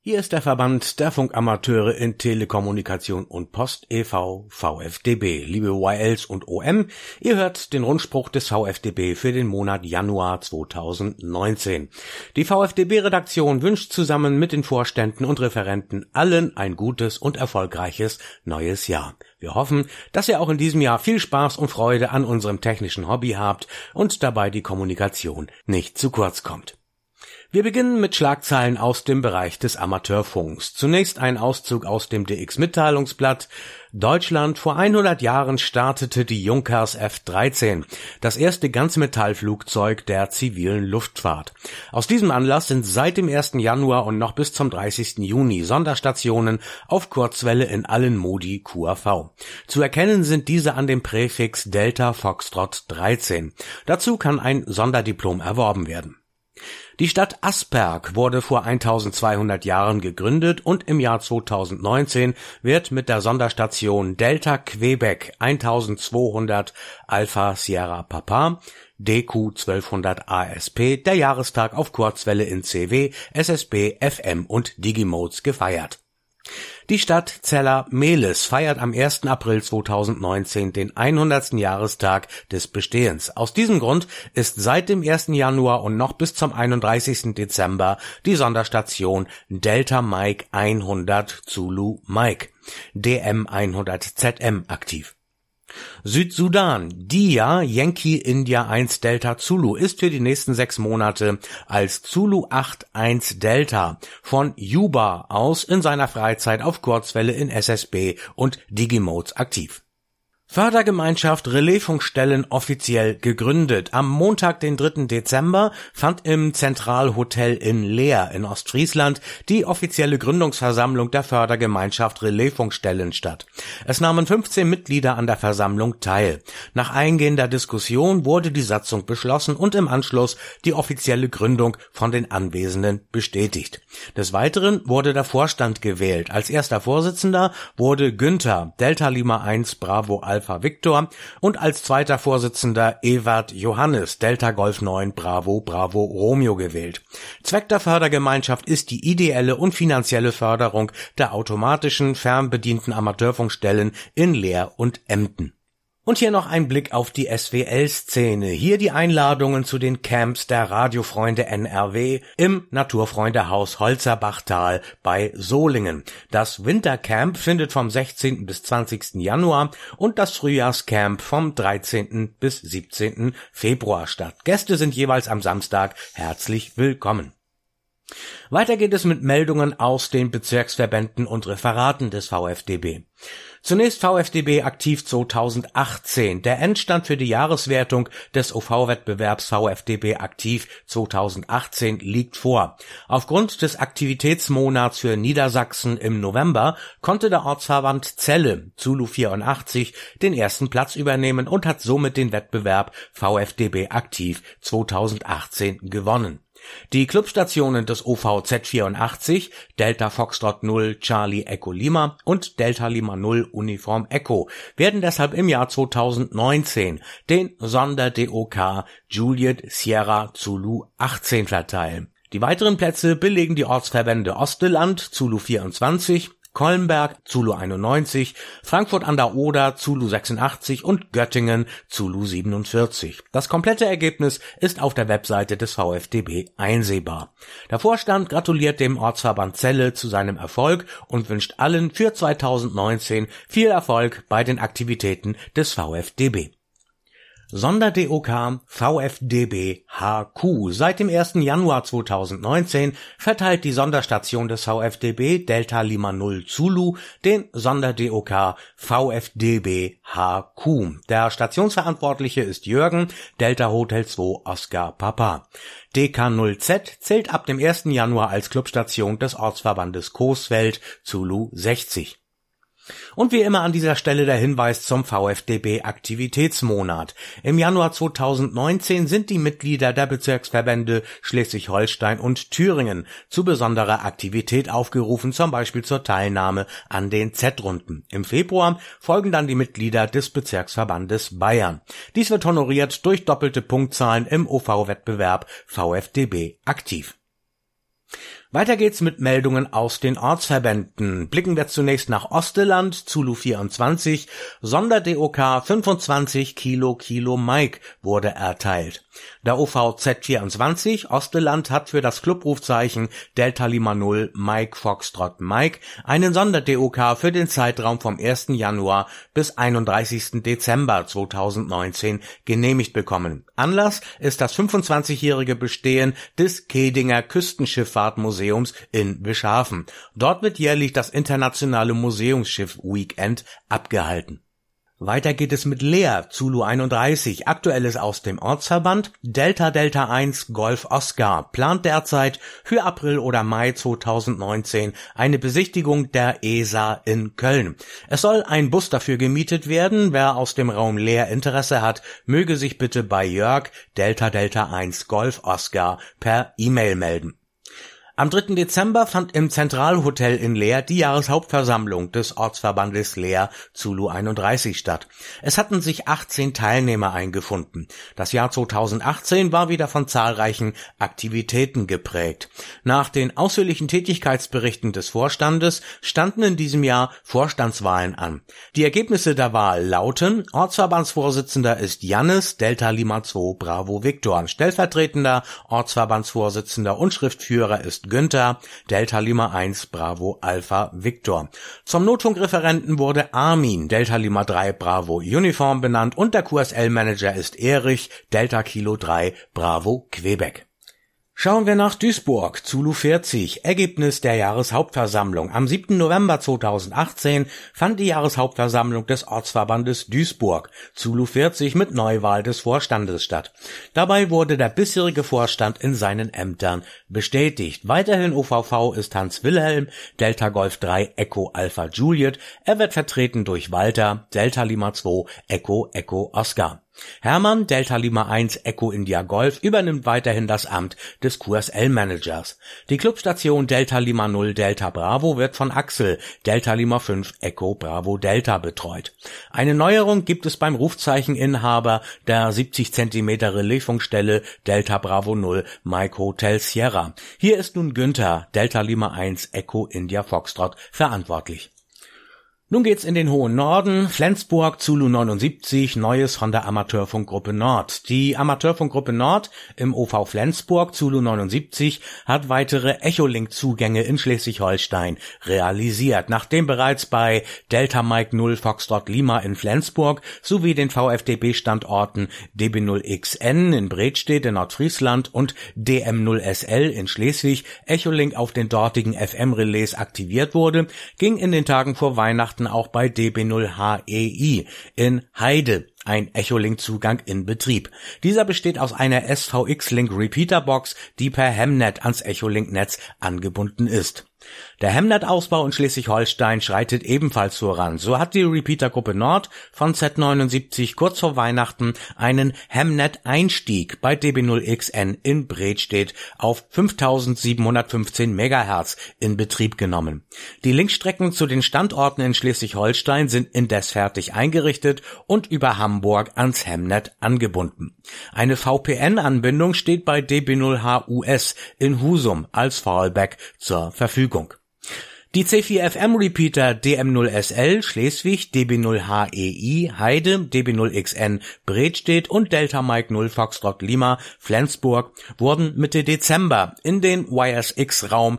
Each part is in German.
Hier ist der Verband der Funkamateure in Telekommunikation und Post e.V. VfDB. Liebe YLs und OM, ihr hört den Rundspruch des VfDB für den Monat Januar 2019. Die VfDB-Redaktion wünscht zusammen mit den Vorständen und Referenten allen ein gutes und erfolgreiches neues Jahr. Wir hoffen, dass ihr auch in diesem Jahr viel Spaß und Freude an unserem technischen Hobby habt und dabei die Kommunikation nicht zu kurz kommt. Wir beginnen mit Schlagzeilen aus dem Bereich des Amateurfunks. Zunächst ein Auszug aus dem DX-Mitteilungsblatt. Deutschland: Vor 100 Jahren startete die Junkers F-13, das erste Ganzmetallflugzeug der zivilen Luftfahrt. Aus diesem Anlass sind seit dem 1. Januar und noch bis zum 30. Juni Sonderstationen auf Kurzwelle in allen Modi QAV. Zu erkennen sind diese an dem Präfix Delta Foxtrot 13. Dazu kann ein Sonderdiplom erworben werden. Die Stadt Asperg wurde vor 1200 Jahren gegründet und im Jahr 2019 wird mit der Sonderstation Delta Quebec 1200 Alpha Sierra Papa DQ 1200 ASP der Jahrestag auf Kurzwelle in CW, SSB, FM und Digimodes gefeiert. Die Stadt Zella-Mehlis feiert am 1. April 2019 den 100. Jahrestag des Bestehens. Aus diesem Grund ist seit dem 1. Januar und noch bis zum 31. Dezember die Sonderstation Delta Mike 100 Zulu Mike DM 100 ZM aktiv. Südsudan: DIA Yankee India 1 Delta Zulu ist für die nächsten 6 Monate als Zulu 81 Delta von Juba aus in seiner Freizeit auf Kurzwelle in SSB und Digimodes aktiv. Fördergemeinschaft Relaisfunkstellen offiziell gegründet. Am Montag, den 3. Dezember, fand im Zentralhotel in Leer in Ostfriesland die offizielle Gründungsversammlung der Fördergemeinschaft Relaisfunkstellen statt. Es nahmen 15 Mitglieder an der Versammlung teil. Nach eingehender Diskussion wurde die Satzung beschlossen und im Anschluss die offizielle Gründung von den Anwesenden bestätigt. Des Weiteren wurde der Vorstand gewählt. Als erster Vorsitzender wurde Günther Delta Lima 1 Bravo Alpha Victor und als zweiter Vorsitzender Ewert Johannes Delta Golf 9 Bravo Bravo Romeo gewählt. Zweck der Fördergemeinschaft ist die ideelle und finanzielle Förderung der automatischen fernbedienten Amateurfunkstellen in Leer und Emden. Und hier noch ein Blick auf die SWL-Szene. Hier die Einladungen zu den Camps der Radiofreunde NRW im Naturfreundehaus Holzerbachtal bei Solingen. Das Wintercamp findet vom 16. bis 20. Januar und das Frühjahrscamp vom 13. bis 17. Februar statt. Gäste sind jeweils am Samstag herzlich willkommen. Weiter geht es mit Meldungen aus den Bezirksverbänden und Referaten des VfDB. Zunächst VfDB aktiv 2018. Der Endstand für die Jahreswertung des OV-Wettbewerbs VfDB aktiv 2018 liegt vor. Aufgrund des Aktivitätsmonats für Niedersachsen im November konnte der Ortsverband Celle Zulu 84 den ersten Platz übernehmen und hat somit den Wettbewerb VfDB aktiv 2018 gewonnen. Die Clubstationen des OVZ 84, Delta Foxtrot 0 Charlie Echo Lima und Delta Lima 0 Uniform Echo werden deshalb im Jahr 2019 den Sonder-DOK Juliet Sierra Zulu 18 verteilen. Die weiteren Plätze belegen die Ortsverbände Osteland Zulu 24, Kolmberg Zulu 91, Frankfurt an der Oder Zulu 86 und Göttingen Zulu 47. Das komplette Ergebnis ist auf der Webseite des VfDB einsehbar. Der Vorstand gratuliert dem Ortsverband Celle zu seinem Erfolg und wünscht allen für 2019 viel Erfolg bei den Aktivitäten des VfDB. Sonder-DOK VfDB HQ. Seit dem 1. Januar 2019 verteilt die Sonderstation des VfDB Delta Lima 0 Zulu den Sonder-DOK VfDB HQ. Der Stationsverantwortliche ist Jürgen Delta Hotel 2 Oscar Papa. DK0Z zählt ab dem 1. Januar als Clubstation des Ortsverbandes Coesfeld Zulu 60. Und wie immer an dieser Stelle der Hinweis zum VfDB-Aktivitätsmonat. Im Januar 2019 sind die Mitglieder der Bezirksverbände Schleswig-Holstein und Thüringen zu besonderer Aktivität aufgerufen, zum Beispiel zur Teilnahme an den Z-Runden. Im Februar folgen dann die Mitglieder des Bezirksverbandes Bayern. Dies wird honoriert durch doppelte Punktzahlen im OV-Wettbewerb VfDB aktiv. Weiter geht's mit Meldungen aus den Ortsverbänden. Blicken wir zunächst nach Osteland, Zulu 24, Sonder-DOK 25 Kilo Mike wurde erteilt. Der OVZ 24 Osteland hat für das Clubrufzeichen Delta Lima 0 Mike Foxtrot Mike einen Sonder-DOK für den Zeitraum vom 1. Januar bis 31. Dezember 2019 genehmigt bekommen. Anlass ist das 25-jährige Bestehen des Kedinger Küstenschifffahrtmuseums in Bischhafen. Dort wird jährlich das internationale Museumsschiff-Weekend abgehalten. Weiter geht es mit Leer, Zulu 31, Aktuelles aus dem Ortsverband. Delta 1 Golf Oscar plant derzeit für April oder Mai 2019 eine Besichtigung der ESA in Köln. Es soll ein Bus dafür gemietet werden. Wer aus dem Raum Leer Interesse hat, möge sich bitte bei Jörg Delta 1 Golf Oscar per E-Mail melden. Am 3. Dezember fand im Zentralhotel in Leer die Jahreshauptversammlung des Ortsverbandes Leer Zulu 31 statt. Es hatten sich 18 Teilnehmer eingefunden. Das Jahr 2018 war wieder von zahlreichen Aktivitäten geprägt. Nach den ausführlichen Tätigkeitsberichten des Vorstandes standen in diesem Jahr Vorstandswahlen an. Die Ergebnisse der Wahl lauten: Ortsverbandsvorsitzender ist Jannis Delta Lima 2 Bravo Victor, stellvertretender Ortsverbandsvorsitzender und Schriftführer ist Günther Delta Lima 1 Bravo Alpha Victor. Zum Notfunkreferenten wurde Armin Delta Lima 3 Bravo Uniform benannt und der QSL-Manager ist Erich Delta Kilo 3 Bravo Quebec. Schauen wir nach Duisburg, Zulu 40, Ergebnis der Jahreshauptversammlung. Am 7. November 2018 fand die Jahreshauptversammlung des Ortsverbandes Duisburg, Zulu 40, mit Neuwahl des Vorstandes statt. Dabei wurde der bisherige Vorstand in seinen Ämtern bestätigt. Weiterhin OVV ist Hans Wilhelm, Delta Golf 3 Echo Alpha Juliet. Er wird vertreten durch Walter, Delta Lima 2 Echo Oscar. Hermann Delta Lima 1 Echo India Golf übernimmt weiterhin das Amt des QSL-Managers. Die Clubstation Delta Lima 0 Delta Bravo wird von Axel Delta Lima 5 Echo Bravo Delta betreut. Eine Neuerung gibt es beim Rufzeicheninhaber der 70 cm Relaisfunkstelle Delta Bravo 0 Mike Hotel Sierra. Hier ist nun Günther Delta Lima 1 Echo India Foxtrot verantwortlich. Nun geht's in den hohen Norden. Flensburg, Zulu 79, Neues von der Amateurfunkgruppe Nord. Die Amateurfunkgruppe Nord im OV Flensburg, Zulu 79, hat weitere Echolink-Zugänge in Schleswig-Holstein realisiert, nachdem bereits bei Delta Mike 0 Foxtrot Lima in Flensburg sowie den VfDB-Standorten DB0XN in Bredstedt in Nordfriesland und DM0SL in Schleswig Echolink auf den dortigen FM-Relais aktiviert wurde, ging in den Tagen vor Weihnachten auch bei DB0HEI in Heide ein Echolink-Zugang in Betrieb. Dieser besteht aus einer SVX-Link-Repeater-Box, die per Hemnet ans Echolink-Netz angebunden ist. Der Hemnet-Ausbau in Schleswig-Holstein schreitet ebenfalls voran. So hat die Repeater-Gruppe Nord von Z79 kurz vor Weihnachten einen Hemnet-Einstieg bei DB0XN in Bredstedt auf 5715 MHz in Betrieb genommen. Die Linkstrecken zu den Standorten in Schleswig-Holstein sind indes fertig eingerichtet und über Hamburg ans Hemnet angebunden. Eine VPN-Anbindung steht bei DB0HUS in Husum als Fallback zur Verfügung. Die C4FM-Repeater DM0SL Schleswig, DB0HEI Heide, DB0XN Bredstedt und Delta Mike 0 Foxtrot Lima Flensburg wurden Mitte Dezember in den YSX-Raum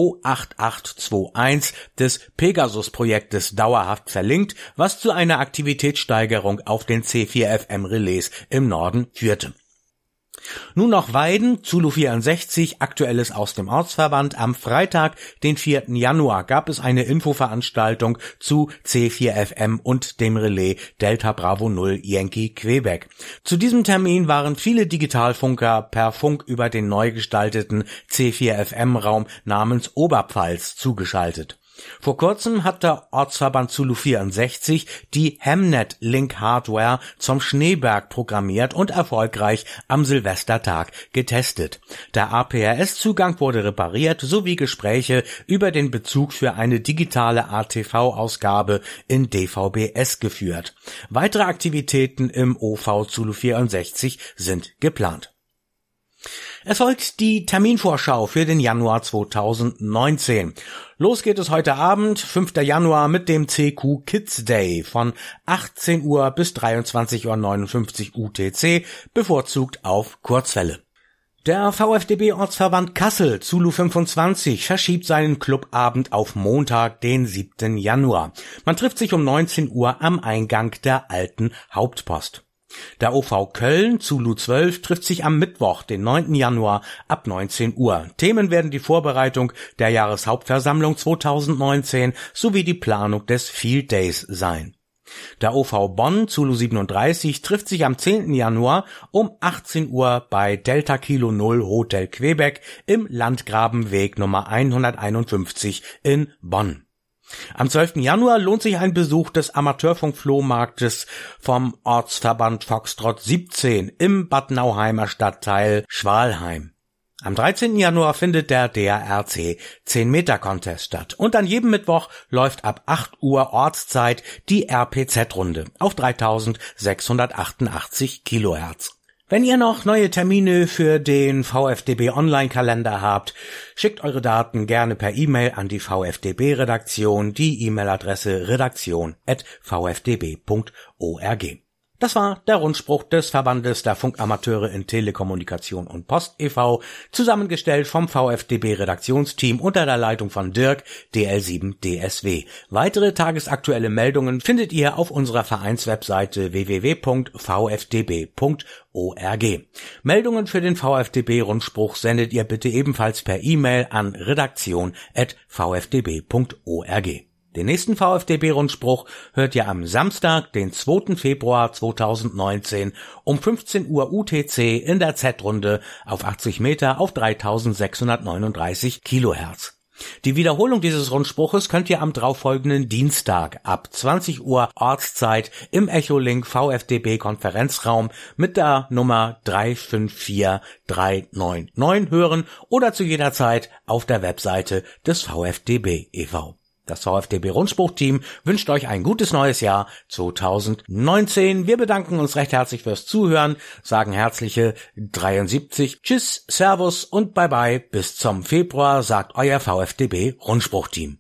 28821 des Pegasus-Projektes dauerhaft verlinkt, was zu einer Aktivitätssteigerung auf den C4FM-Relais im Norden führte. Nun noch Weiden, Zulu 64, Aktuelles aus dem Ortsverband. Am Freitag, den 4. Januar, gab es eine Infoveranstaltung zu C4FM und dem Relais Delta Bravo 0 Yankee Quebec. Zu diesem Termin waren viele Digitalfunker per Funk über den neu gestalteten C4FM-Raum namens Oberpfalz zugeschaltet. Vor kurzem hat der Ortsverband Zulu 64 die Hemnet-Link-Hardware zum Schneeberg programmiert und erfolgreich am Silvestertag getestet. Der APRS-Zugang wurde repariert sowie Gespräche über den Bezug für eine digitale ATV-Ausgabe in DVB-S geführt. Weitere Aktivitäten im OV Zulu 64 sind geplant. Es folgt die Terminvorschau für den Januar 2019. Los geht es heute Abend, 5. Januar, mit dem CQ Kids Day von 18 Uhr bis 23:59 Uhr UTC, bevorzugt auf Kurzwelle. Der VfDB-Ortsverband Kassel, Zulu 25, verschiebt seinen Clubabend auf Montag, den 7. Januar. Man trifft sich um 19 Uhr am Eingang der alten Hauptpost. Der OV Köln, Zulu 12, trifft sich am Mittwoch, den 9. Januar, ab 19 Uhr. Themen werden die Vorbereitung der Jahreshauptversammlung 2019 sowie die Planung des Field Days sein. Der OV Bonn, Zulu 37, trifft sich am 10. Januar um 18 Uhr bei Delta Kilo 0 Hotel Quebec im Landgrabenweg Nummer 151 in Bonn. Am 12. Januar lohnt sich ein Besuch des Amateurfunk-Flohmarktes vom Ortsverband Foxtrott 17 im Bad Nauheimer Stadtteil Schwalheim. Am 13. Januar findet der DRC 10-Meter-Contest statt und an jedem Mittwoch läuft ab 8 Uhr Ortszeit die RPZ-Runde auf 3688 Kilohertz. Wenn ihr noch neue Termine für den VfDB Online-Kalender habt, schickt eure Daten gerne per E-Mail an die VfDB-Redaktion, die E-Mail-Adresse redaktion@vfdb.org. Das war der Rundspruch des Verbandes der Funkamateure in Telekommunikation und Post e.V., zusammengestellt vom VfDB-Redaktionsteam unter der Leitung von Dirk, DL7DSW. Weitere tagesaktuelle Meldungen findet ihr auf unserer Vereinswebseite www.vfdb.org. Meldungen für den VfDB-Rundspruch sendet ihr bitte ebenfalls per E-Mail an redaktion@vfdb.org. Den nächsten VfDB-Rundspruch hört ihr am Samstag, den 2. Februar 2019 um 15 Uhr UTC in der Z-Runde auf 80 Meter auf 3639 Kilohertz. Die Wiederholung dieses Rundspruches könnt ihr am darauffolgenden Dienstag ab 20 Uhr Ortszeit im Echolink VfDB Konferenzraum mit der Nummer 354399 hören oder zu jeder Zeit auf der Webseite des VfDB e.V. Das VfDB-Rundspruch-Team wünscht euch ein gutes neues Jahr 2019. Wir bedanken uns recht herzlich fürs Zuhören, sagen herzliche 73, Tschüss, Servus und Bye-bye. Bis zum Februar, sagt euer VfDB-Rundspruch-Team.